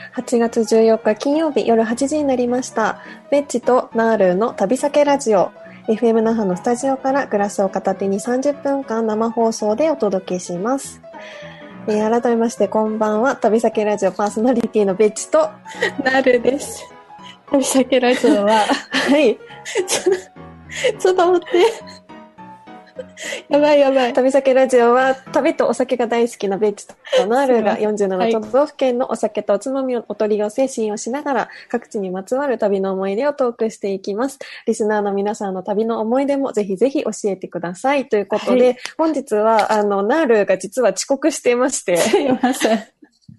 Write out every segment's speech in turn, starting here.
8月14日金曜日夜8時になりました。ベッチとナールの旅先ラジオ。FM 那覇のスタジオからグラスを片手に30分間生放送でお届けします。改めましてこんばんは。旅先ラジオパーソナリティのベッチとナールです。旅先ラジオははい。 ちょっと待って。やばい。 旅先ラジオは旅とお酒が大好きなベッチとナールが47都道府県のお酒とおつまみをお取り寄せ信用しながら各地にまつわる旅の思い出をトークしていきます。リスナーの皆さんの旅の思い出もぜひぜひ教えてくださいということで、本日はナールが実は遅刻していましてすいません。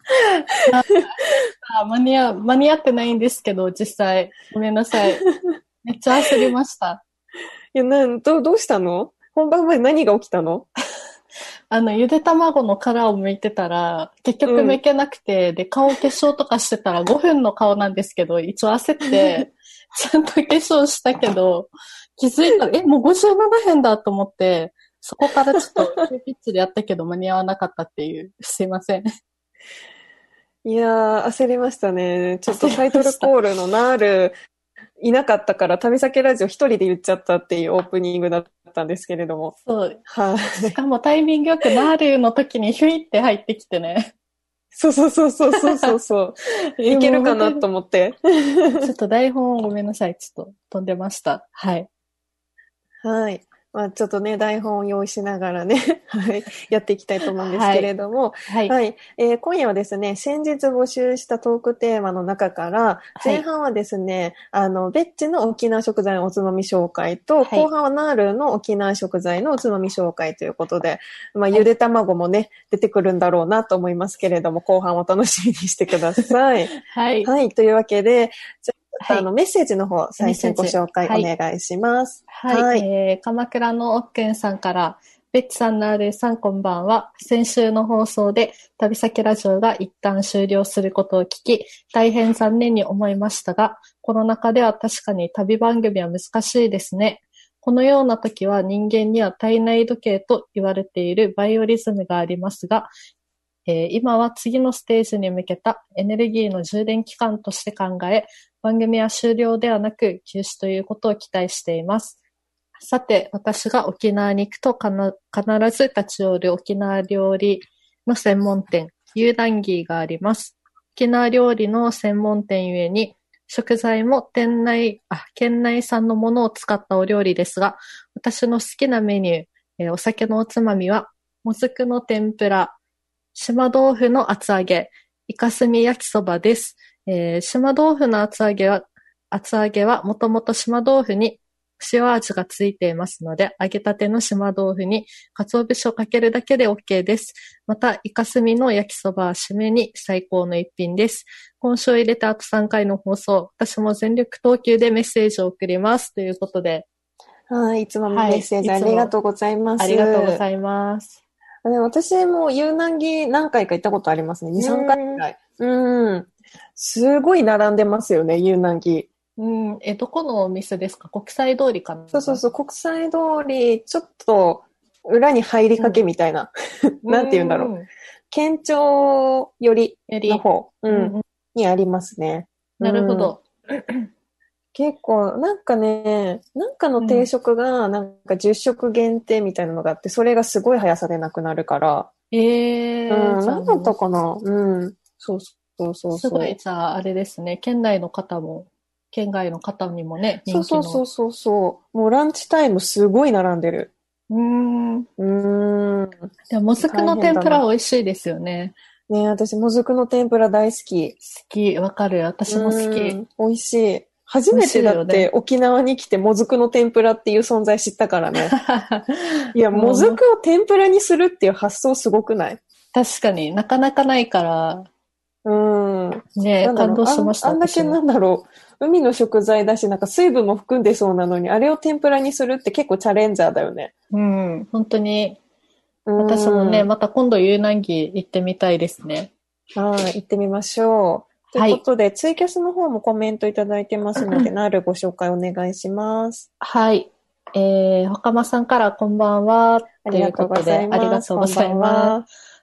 間に合ってないんですけど、実際ごめんなさい。めっちゃ焦りました。 いや、どうしたの？本番前何が起きたの？ ゆで卵の殻を剥いてたら、結局剥けなくて、で、顔化粧とかしてたら5分の顔なんですけど、一応焦って、ちゃんと化粧したけど、気づいたら、もう57分だと思って、そこからちょっと急ピッチでやったけど間に合わなかったっていう、すいません。 いやー、焦りましたね。ちょっとタイトルコールのナールいなかったから、旅先ラジオ一人で言っちゃったっていうオープニングだったんですけれども。 そう。はい。しかもタイミングよくナールの時にヒュイって入ってきてね。 そう。いけるかなと思って。 ちょっと台本ごめんなさい。ちょっと飛んでました。はい。 はい。まあちょっとね、台本を用意しながらね、はい、やっていきたいと思うんですけれども、はい。今夜はですね、先日募集したトークテーマの中から、前半はですね、ベッチの沖縄食材のおつまみ紹介と、後半はナールの沖縄食材のおつまみ紹介ということで、まあゆで卵もね、出てくるんだろうなと思いますけれども、後半を楽しみにしてください。はい。というわけで、メッセージの方、最初にご紹介お願いします。 鎌倉のおっけんさんから、ベッチさん、ナールさん、こんばんは。先週の放送で、旅先ラジオが一旦終了することを聞き、大変残念に思いましたが、コロナ禍では確かに旅番組は難しいですね。このような時は人間には体内時計と言われているバイオリズムがありますが、今は次のステージに向けたエネルギーの充電期間として考え、番組は終了ではなく休止ということを期待しています。さて、私が沖縄に行くと必ず立ち寄る沖縄料理の専門店、ユーダンギーがあります。沖縄料理の専門店ゆえに、食材も県内産のものを使ったお料理ですが、私の好きなメニュー、お酒のおつまみは、もずくの天ぷら、島豆腐の厚揚げ、イカスミ焼きそばです。島豆腐の厚揚げはもともと島豆腐に塩味がついていますので、揚げたての島豆腐に鰹節をかけるだけで OK です。また、イカスミの焼きそばは締めに最高の一品です。今週入れてあと3回の放送、私も全力投球でメッセージを送ります。ということで。 はい、いつもメッセージありがとうございます。 ありがとうございます。 私もユーナンギ何回か行ったことありますね。2、3回くらい。すごい並んでますよね、ユーナンギ。 どこのお店ですか？国際通りかな？ そう、国際通り、ちょっと裏に入りかけみたいな。なんて言うんだろう。県庁寄りの方、にありますね。 なるほど。 結構、なんかの定食が、なんか10食限定みたいなのがあって、それがすごい速さでなくなるから。何だったかな？そう。 すごい、じゃあ、あれですね。県外の方にもね、 人気の。そう。もうランチタイムすごい並んでる。 でも、もずくの天ぷら美味しいですよね。 ね、私、もずくの天ぷら大好き。 好き、わかる。私も好き。 美味しい。初めてだって沖縄に来てもずくの天ぷらっていう存在知ったからね。いや、もずくを天ぷらにするっていう発想すごくない？ 確かになかなかないから。ね、感動しました。 あんだけ海の食材だし、なんか水分も含んでそうなのに、あれを天ぷらにするって結構チャレンジャーだよね。 本当に。私もね、また今度ユーナンギ行ってみたいですね。 はい、行ってみましょう。ということで、ツイキャスの方もコメントいただいてますので、ナールご紹介お願いします。 はい。ほかまさんからこんばんは。 ありがとうございます。 ありがとうございます。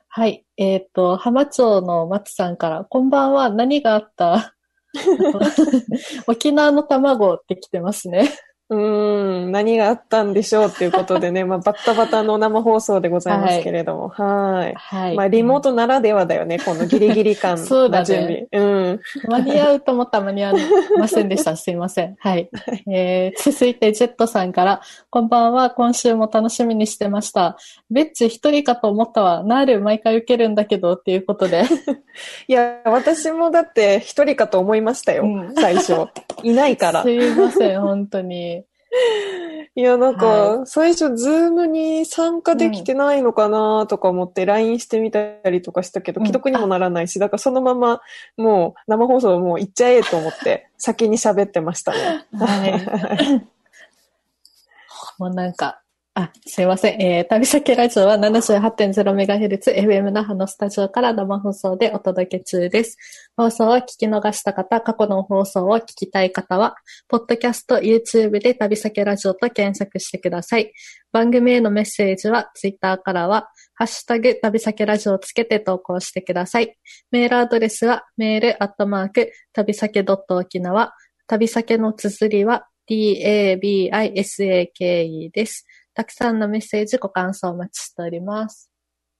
はい。浜町の松さんから、こんばんは、何があった沖縄の卵って来てますね。 何があったんでしょうっていうことでね、まあ、バッタバタの生放送でございますけれども、はい。 はい。 まあ、リモートならではだよね、このギリギリ感そうだな準備。 ね。間に合うと思ったら間に合いませんでした。すいません。はい。続いて、ジェットさんから、こんばんは、今週も楽しみにしてました。ベッチ一人かと思ったわ。ナール毎回受けるんだけど、っていうことで。 いや、私もだって一人かと思いましたよ、最初。いないから。 すいません、本当に。 いや、なんか、最初、ズームに参加できてないのかなとか思って、LINE してみたりとかしたけど、既読にもならないし、だからそのまま、もう、生放送もう行っちゃえと思って、先に喋ってましたね。 はい。もうなんか、すいません。旅先ラジオは 78.0MHz FM 那覇のスタジオから生放送でお届け中です。放送を聞き逃した方、過去の放送を聞きたい方は、ポッドキャスト、YouTube で旅先ラジオと検索してください。番組へのメッセージは、Twitter からは、ハッシュタグ旅先ラジオをつけて投稿してください。メールアドレスは、メール旅先.okinawa。旅先の綴りは、TABISAKE です。たくさんのメッセージ、ご感想お待ちしております。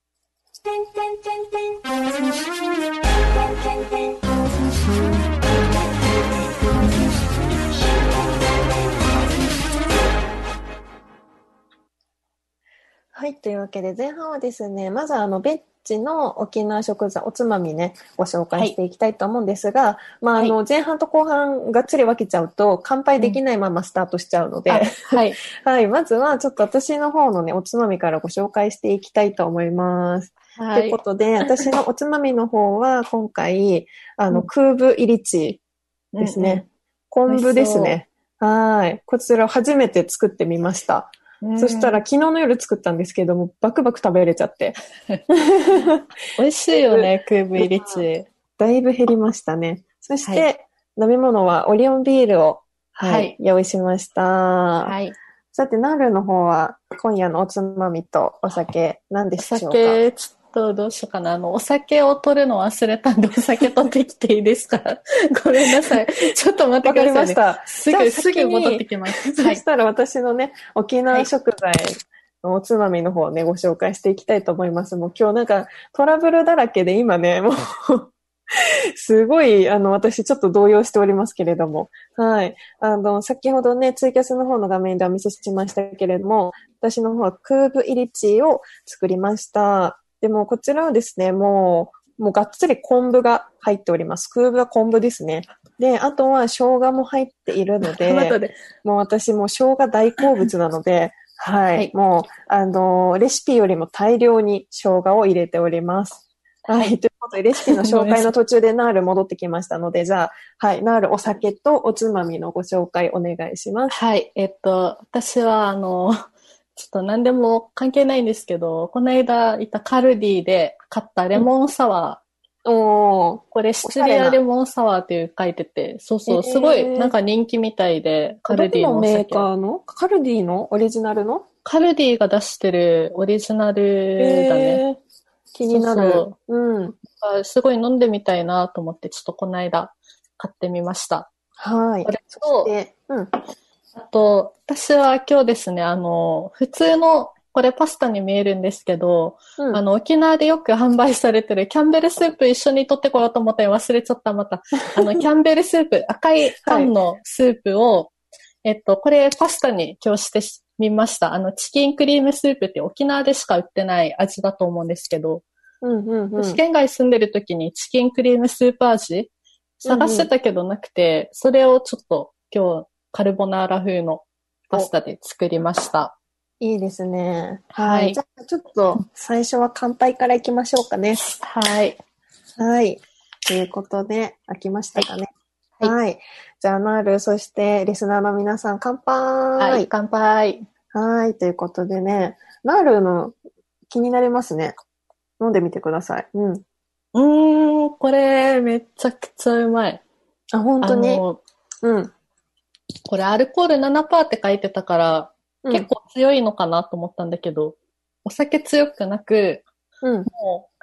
はい。というわけで、前半はですね、まずベッチの沖縄食材、おつまみね、ご紹介していきたいと思うんですが、はい、まあ、前半と後半がっつり分けちゃうと、乾杯できないままスタートしちゃうので、 はい。 はい。まずは、ちょっと私の方のね、おつまみからご紹介していきたいと思います。はい。ということで、私のおつまみの方は、今回、空部イリチですね。昆布ですね。はい。こちらを初めて作ってみました。そしたら昨日の夜作ったんですけども、バクバク食べれちゃって。 美味しいよね、空部入りチ。 だいぶ減りましたね。そして、飲み物はオリオンビールを、用意しました。はい。さて、ナールの方は、今夜のおつまみとお酒、何でしょうか？ お酒、ちょっとどうしようかな。お酒を取るの忘れたんで、お酒取ってきていいですか？ごめんなさい。ちょっと待ってください、ね。わかりました。すぐ戻ってきます。 そしたら私のね、沖縄食材のおつまみの方をね、ご紹介していきたいと思います。もう今日なんかトラブルだらけで今ね、もうすごい、私ちょっと動揺しておりますけれども。はい。先ほどね、ツイキャスの方の画面でお見せしましたけれども、私の方は空部イリチを作りました。でも、こちらはですね、もうがっつり昆布が入っております。空部は昆布ですね。で、あとは生姜も入っているので、もう私も生姜大好物なので、はい。もう、レシピよりも大量に生姜を入れております。はい。ということで、レシピの紹介の途中でナール戻ってきましたので、じゃあ、はい。ナールお酒とおつまみのご紹介お願いします。 はい。私は、ちょっと何でも関係ないんですけど、この間行ったカルディで買ったレモンサワー。これ、シチリアレモンサワーっていう書いてて、そうそう、すごいなんか人気みたいで、 カルディのお酒。どこのメーカーの？カルディのオリジナルの？ カルディが出してるオリジナルだね。 気になる。 すごい飲んでみたいなと思って、ちょっとこの間買ってみました。 はい。 これと、あと、私は今日ですね、普通の、これパスタに見えるんですけど、沖縄でよく販売されてるキャンベルスープ一緒に取ってこようと思って忘れちゃった、また。キャンベルスープ、赤い缶のスープを、これパスタに今日してみました。チキンクリームスープって沖縄でしか売ってない味だと思うんですけど、私県外住んでる時にチキンクリームスープ味探してたけどなくて、それをちょっと今日カルボナーラ風のパスタで作りました。 いいですね。はい。じゃあちょっと最初は乾杯からいきましょうかね。 はい。 はい。ということで、開きましたかね。はい。じゃあ、ナール、そしてリスナーの皆さん、乾杯。 はい、乾杯。 はい。ということでね、ナールの気になりますね。飲んでみてください。 これ、めちゃくちゃうまい。 あ、本当に？ これ、アルコール 7% って書いてたから、結構強いのかなと思ったんだけど、お酒強くなく、もう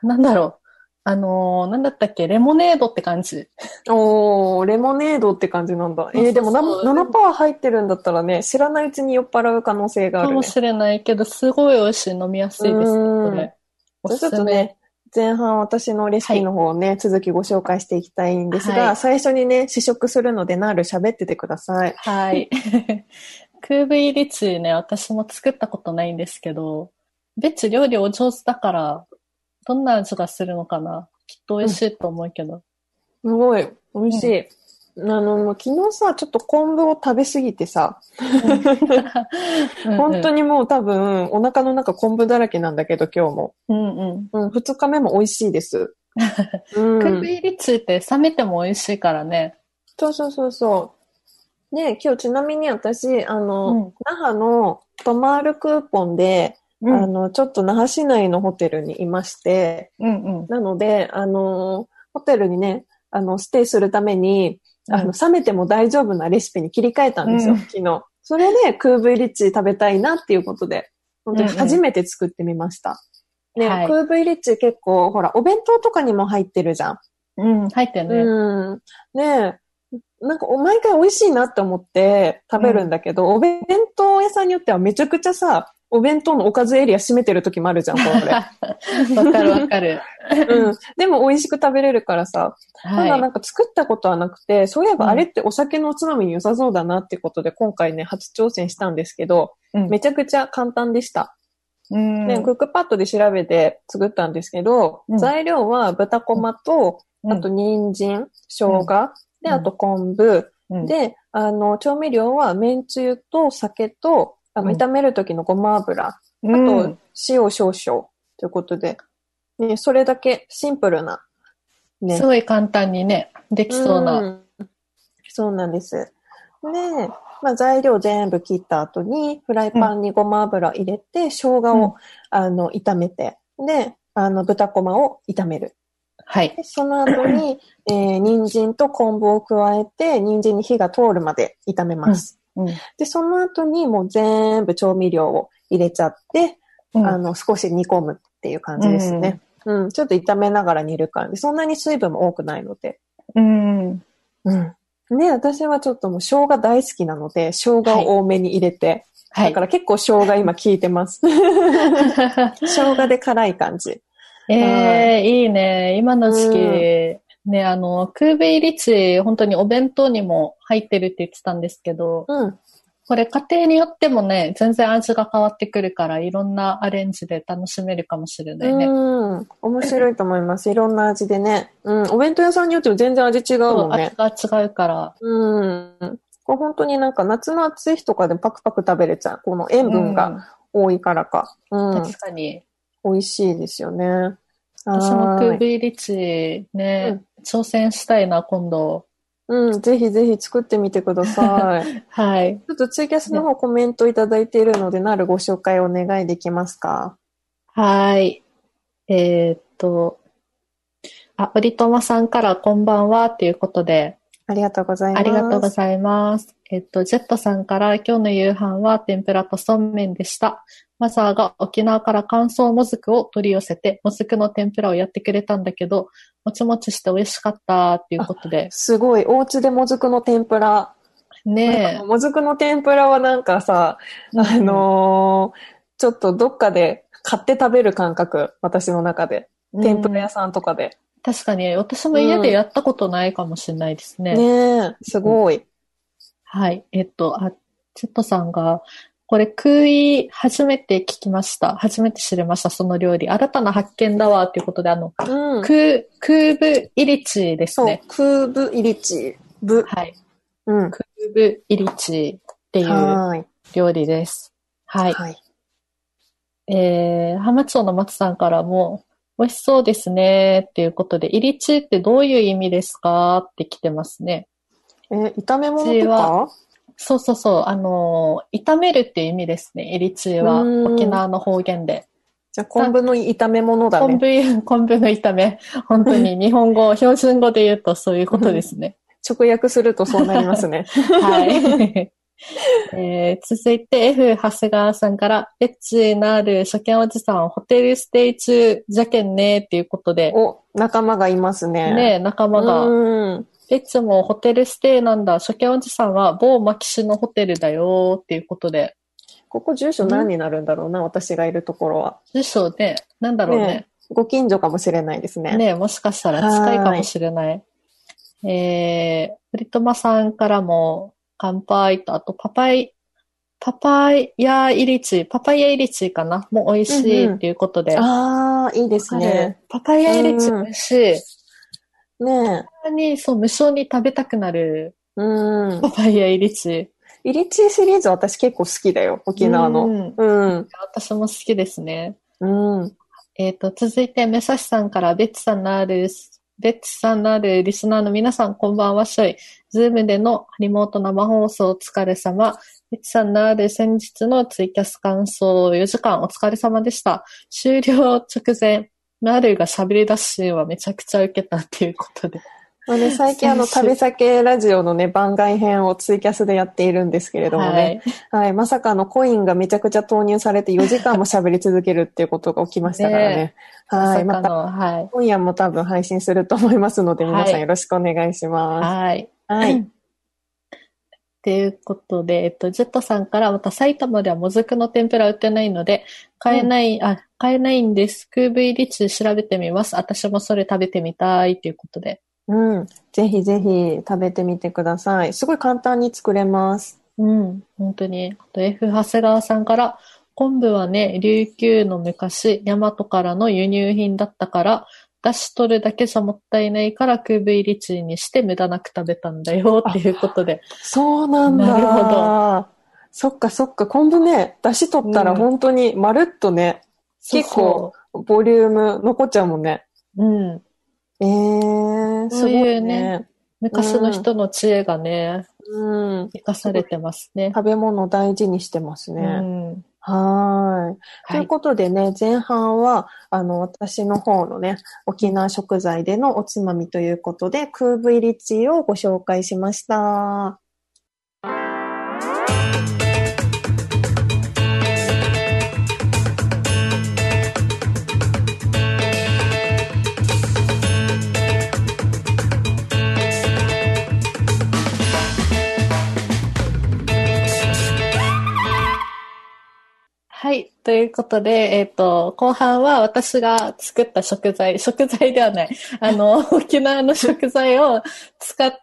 なんだろう。なんだったっけ、レモネードって感じ。 おー、レモネードって感じなんだ。でも7%入ってるんだったらね、知らないうちに酔っ払う可能性があるね。 かもしれないけど、すごい美味しい、飲みやすいです、これ。 じゃあちょっとね、前半私のレシピの方をね、続きご紹介していきたいんですが、最初にね、試食するので、なる喋っててください。 はい。クーブイリチね、私も作ったことないんですけど、ベッチ料理お上手だから、どんな味がするのかな？きっと美味しいと思うけど。 すごい、美味しい。昨日さ、ちょっと昆布を食べすぎてさ、本当にもう多分、お腹の中昆布だらけなんだけど、今日も。2日目も美味しいです。 クーブイリチって冷めても美味しいからね。 そう。で、今日ちなみに私、那覇の泊まるクーポンで、ちょっと那覇市内のホテルにいまして、なので、ホテルにね、ステイするために、冷めても大丈夫なレシピに切り替えたんですよ、昨日。それで、クーブイリッチ食べたいなっていうことで、本当に初めて作ってみました。ね、クーブイリッチ結構、ほら、お弁当とかにも入ってるじゃん。 入ってるね。ねなんか、毎回美味しいなって思って食べるんだけど、お弁当屋さんによってはめちゃくちゃさ、お弁当のおかずエリア占めてる時もあるじゃん、これ。 わかるわかる。 でも美味しく食べれるからさ。ただなんか作ったことはなくて、そういえばあれってお酒のおつまみに良さそうだなっていうことで、今回ね、初挑戦したんですけど、めちゃくちゃ簡単でした。ね、クックパッドで調べて作ったんですけど、材料は豚こまと、あと人参、生姜、で、あと昆布、で、調味料は麺つゆと酒と、炒める時のごま油、あと塩少々ということで、ね、それだけシンプルな、 ね。すごい簡単にね、できそうな。 そうなんです。で、材料全部切った後に、フライパンにごま油入れて、生姜を、炒めて、で、豚こまを炒める。 はい。 でその後に、人参と昆布を加えて、人参に火が通るまで炒めます。で、その後にもう全部調味料を入れちゃって、少し煮込むっていう感じですね。ちょっと炒めながら煮る感じ。そんなに水分も多くないので。ね、私はちょっともう生姜大好きなので、生姜を多めに入れて、だから結構生姜今効いてます。生姜で辛い感じ。 いいね。今の時期、ね、クーブイリチ、本当にお弁当にも入ってるって言ってたんですけど、これ家庭によってもね、全然味が変わってくるから、いろんなアレンジで楽しめるかもしれないね。 面白いと思います。いろんな味でね。お弁当屋さんによっても全然味違うもんね。 味が違うから。 これ本当になんか夏の暑い日とかでパクパク食べれちゃう。この塩分が多いからか。 確かに。 美味しいですよね。 私もクーブイリチね、挑戦したいな、今度。 ぜひぜひ作ってみてください。 はい。 ちょっとツイキャスの方コメントいただいているので、なるご紹介お願いできますか？ はい。おりとまさんからこんばんはということで。 ありがとうございます。 ありがとうございます。ジェットさんから今日の夕飯は天ぷらとそうめんでした。マザーが沖縄から乾燥もずくを取り寄せて、もずくの天ぷらをやってくれたんだけど、もちもちして美味しかったっていうことで。 すごい、お家でもずくの天ぷら。 ねえ。 もずくの天ぷらはなんかさ、ちょっとどっかで買って食べる感覚、私の中で。天ぷら屋さんとかで。 確かに、私も家でやったことないかもしれないですね。 ねえ、すごい。 はい。チェットさんが、これ、初めて聞きました。初めて知りました、その料理。新たな発見だわ、ということで、クーブイリチですね。 そう、クーブイリチ。 はい。クーブイリチっていう料理です。はい。浜町の松さんからも、美味しそうですね、っていうことで、イリチってどういう意味ですかって来てますね。 炒め物とか？ そう。炒めるっていう意味ですね。イリチは沖縄の方言で。 じゃあ昆布の炒め物だね。 昆布の炒め。本当に日本語、標準語で言うとそういうことですね。 直訳するとそうなりますね。 はい。 続いて F 長谷川さんから、エッチなる初見おじさん、ホテルステイ中じゃけんねっていうことで。 お、仲間がいますね。 ね、仲間が。エッチもホテルステイなんだ。初見おじさんは某牧師のホテルだよっていうことで。 ここ住所何になるんだろうな、私がいるところは。 住所ね、なんだろうね。 ご近所かもしれないですね。 ね、もしかしたら近いかもしれない。プリトマさんからも、乾杯と、あとパパイヤイリチかなもう美味しいっていうことで。 ああ、いいですね。 パパイヤイリチ美味しい。 ねえ。に、そう、無性に食べたくなる。パパイヤイリチ。 イリチシリーズ私結構好きだよ、沖縄の。 私も好きですね。続いて、メサシさんからベッツさんのあるリスナーの皆さん、こんばんはしょい。ズームでのリモート生放送お疲れ様。ベッツさんのある先日のツイキャス感想4時間お疲れ様でした。終了直前、ナルが喋り出すシーンはめちゃくちゃ受けたっていうことで。 最近旅先ラジオのね、番外編をツイキャスでやっているんですけれどもね。はい。まさかコインがめちゃくちゃ投入されて4時間も喋り続けるっていうことが起きましたからね。はい。また、今夜も多分配信すると思いますので、皆さんよろしくお願いします。 はい。はい。ということで、ジェットさんからまた埼玉ではもずくの天ぷら売ってないので、買えないんです。空 V リッチ調べてみます。私もそれ食べてみたいということで。 ぜひぜひ食べてみてください。すごい簡単に作れます。 本当に。あと F 長谷川さんから、昆布はね、琉球の昔、大和からの輸入品だったから、出し取るだけじゃもったいないから空部入りチにして無駄なく食べたんだよっていうことで。 そうなんだ。なるほど。そっかそっか。昆布ね、出し取ったら本当にまるっとね、結構ボリューム残っちゃうもんね。すごいね。 昔の人の知恵がね、生かされてますね。 食べ物を大事にしてますね。はい。ということでね、前半は、私の方のね、沖縄食材でのおつまみということで、空部入りチーをご紹介しました。 はい。ということで、後半は私が作った食材ではない。沖縄の食材を使って、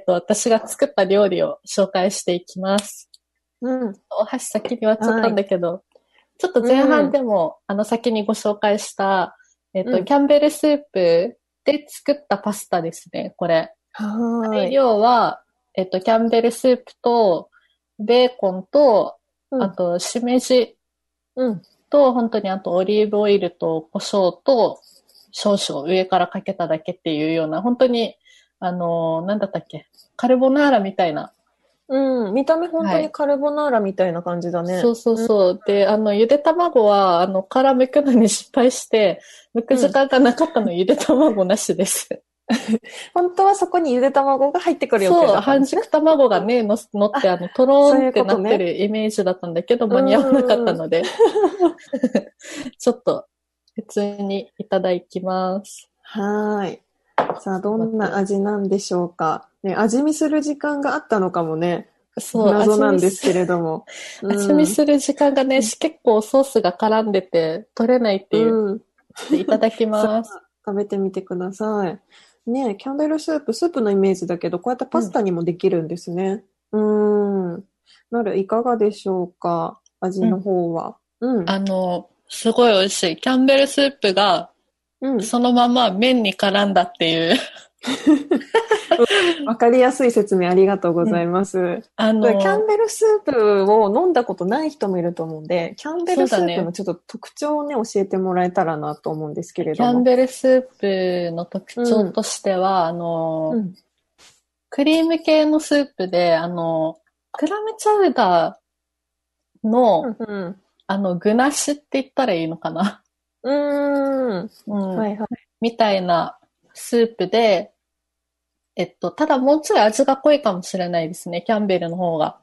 私が作った料理を紹介していきます。お箸先に割っちゃったんだけど、ちょっと前半でも、先にご紹介した、キャンベルスープで作ったパスタですね、これ。材料は、キャンベルスープと、ベーコンと、あと、しめじ、と、本当にあとオリーブオイルと胡椒と少々上からかけただけっていうような、本当に、なんだったっけ、カルボナーラみたいな。 見た目本当にカルボナーラみたいな感じだね。 そうそうそう。で、ゆで卵は、殻剥くのに失敗して、剥く時間がなかったの、ゆで卵なしです。 本当はそこにゆで卵が入ってくる予定だったんですね。 そう、半熟卵がね、乗って、とろーんってなってるイメージだったんだけど、間に合わなかったので、ちょっと、普通にいただきます。 はい。さあ、どんな味なんでしょうか。ね、味見する時間があったのかもね。そう、謎なんですけれども。 味見する時間がね、結構ソースが絡んでて、取れないっていう。いただきます。 食べてみてください。ね、キャンベルスープのイメージだけど、こうやってパスタにもできるんですね。なる、いかがでしょうか、味の方は。 すごい美味しい。キャンベルスープが、そのまま麺に絡んだっていう。 わかりやすい説明ありがとうございます。キャンベルスープを飲んだことない人もいると思うんで、キャンベルスープのちょっと特徴をね、教えてもらえたらなと思うんですけれども。 キャンベルスープの特徴としては、クリーム系のスープで、クラムチャウダーの、具なしって言ったらいいのかな。 はいはい。 みたいなスープで、ただもうちょい味が濃いかもしれないですね、キャンベルの方が。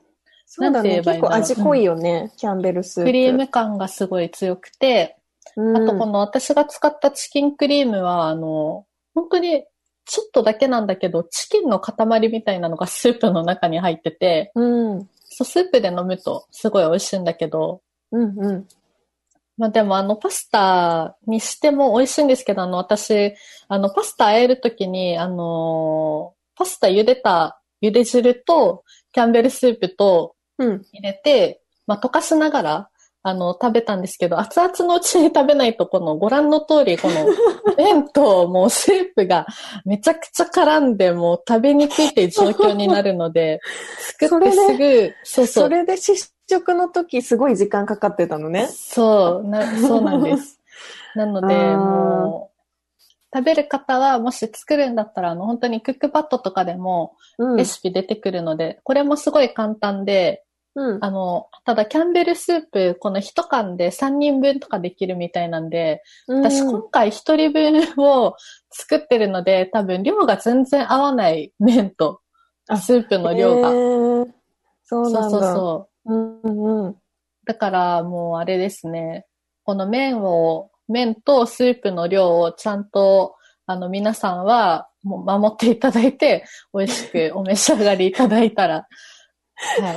そうだね。結構味濃いよね、キャンベルスープ。 クリーム感がすごい強くて、あとこの私が使ったチキンクリームは、本当にちょっとだけなんだけど、チキンの塊みたいなのがスープの中に入ってて、そうスープで飲むとすごい美味しいんだけど、まあでもパスタにしても美味しいんですけど、私、パスタ和えるときに、パスタ茹で汁とキャンベルスープと入れて、まあ溶かしながら、食べたんですけど、熱々のうちに食べないと、ご覧の通り、麺ともうスープがめちゃくちゃ絡んで、もう食べにくいっていう状況になるので、作ってすぐ、 それで試食の時すごい時間かかってたのね。 そうなんです。なので、もう、食べる方はもし作るんだったら、本当にクックパッドとかでもレシピ出てくるので、これもすごい簡単で、ただキャンベルスープ、この一缶で3人分とかできるみたいなんで、私今回1人分を作ってるので、多分量が全然合わない麺とスープの量が。 そうなんだ。 だからもうあれですね、この麺とスープの量をちゃんと皆さんはもう守っていただいて、美味しくお召し上がりいただいたら、はい。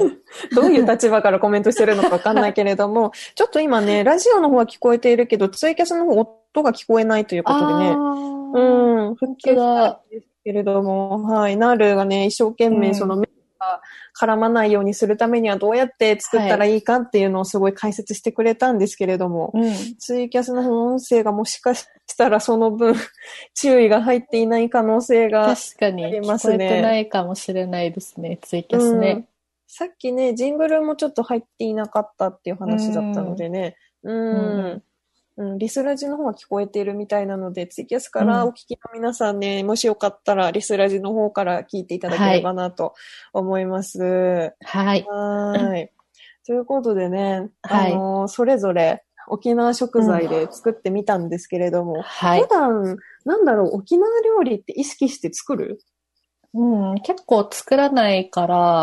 どういう立場からコメントしてるのかわかんないけれども、ちょっと今ね、ラジオの方は聞こえているけど、ツイキャスの方音が聞こえないということでね。復旧したんですけれども、はい。ナールがね、一生懸命その麺が絡まないようにするためにはどうやって作ったらいいかっていうのをすごい解説してくれたんですけれども、ツイキャスの方音声がもしかしたらその分注意が入っていない可能性がありますね。 確かに聞こえてないかもしれないですね、ツイキャスね。 さっきね、ジングルもちょっと入っていなかったっていう話だったのでね。リスラジの方は聞こえているみたいなので、ツイキャスからお聞きの皆さんね、もしよかったらリスラジの方から聞いていただければなと思います。 はい。 ということでね、それぞれ沖縄食材で作ってみたんですけれども、普段、沖縄料理って意識して作る？ 結構作らないから、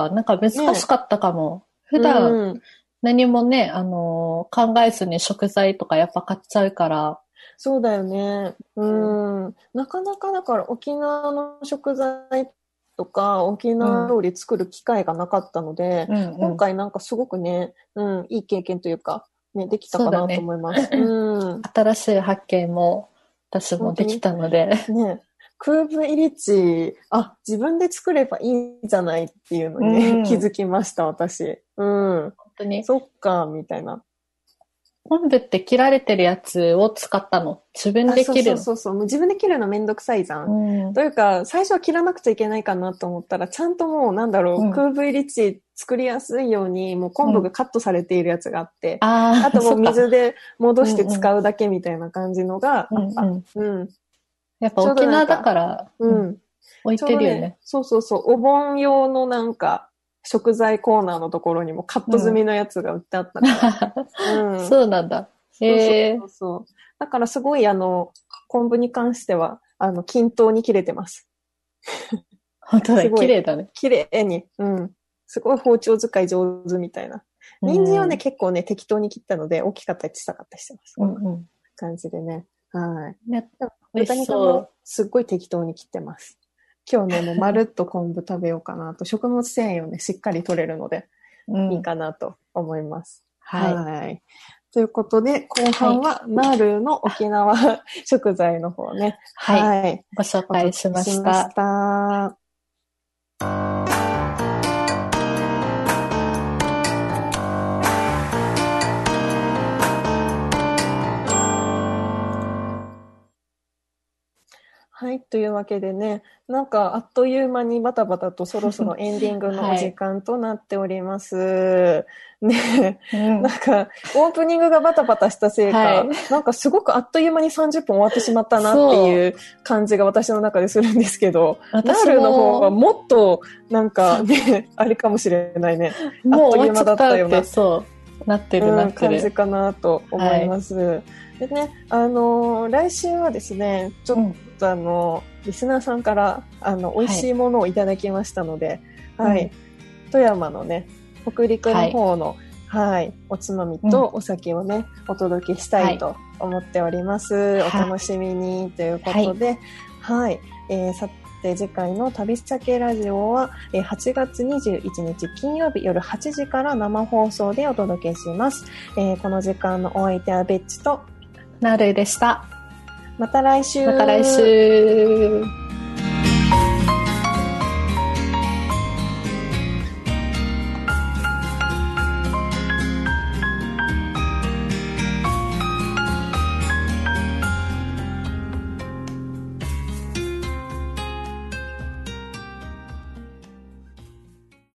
なんか難しかったかも。普段、何もね、考えずに食材とかやっぱ買っちゃうから。 そうだよね。なかなかだから沖縄の食材とか沖縄料理作る機会がなかったので、今回なんかすごくね、いい経験というか、ね、できたかなと思います。 新しい発見も私もできたので。 ね。クーブイリチ、自分で作ればいいんじゃないっていうのにね、気づきました、私。 本当に。 そっか、みたいな。 昆布って切られてるやつを使ったの？自分で切るの？ そう。もう自分で切るのめんどくさいじゃん。というか、最初は切らなくちゃいけないかなと思ったら、ちゃんともう、クーブイリチ作りやすいように、もう昆布がカットされているやつがあって、あともう水で戻して使うだけみたいな感じのがあった。 やっぱ沖縄だから、置いてるよね。 そう。お盆用の食材コーナーのところにもカット済みのやつが売ってあったから。 そうなんだ。 そう。だからすごい昆布に関しては、均等に切れてます。 本当だ、綺麗だね。 綺麗に。すごい包丁使い上手みたいな。人参はね、結構ね、適当に切ったので、大きかったり小さかったりしてます。感じでね。はい。豚肉もすっごい適当に切ってます。今日ね、もうまるっと昆布食べようかなと。食物繊維をね、しっかり取れるので、いいかなと思います。はい。ということで、後半は、ナールの沖縄食材の方ね。 はい。ご紹介しました。 はい。というわけでね、あっという間にバタバタとそろそろエンディングのお時間となっております。ねオープニングがバタバタしたせいか、すごくあっという間に30分終わってしまったなっていう感じが私の中でするんですけど、ナールの方はもっとあれかもしれないね。あっという間だったような。 なってる感じかなと思います。でね、来週はですね、ちょっとリスナーさんから美味しいものをいただきましたので、はい。富山のね、 北陸の方の、はい、おつまみとお酒をね、お届けしたいと思っております。お楽しみにということで、はい、さて次回の旅先ラジオは8月21日金曜日夜8時から生放送でお届けします。この時間のお相手はベッチとなるでした。 また来週。 また来週。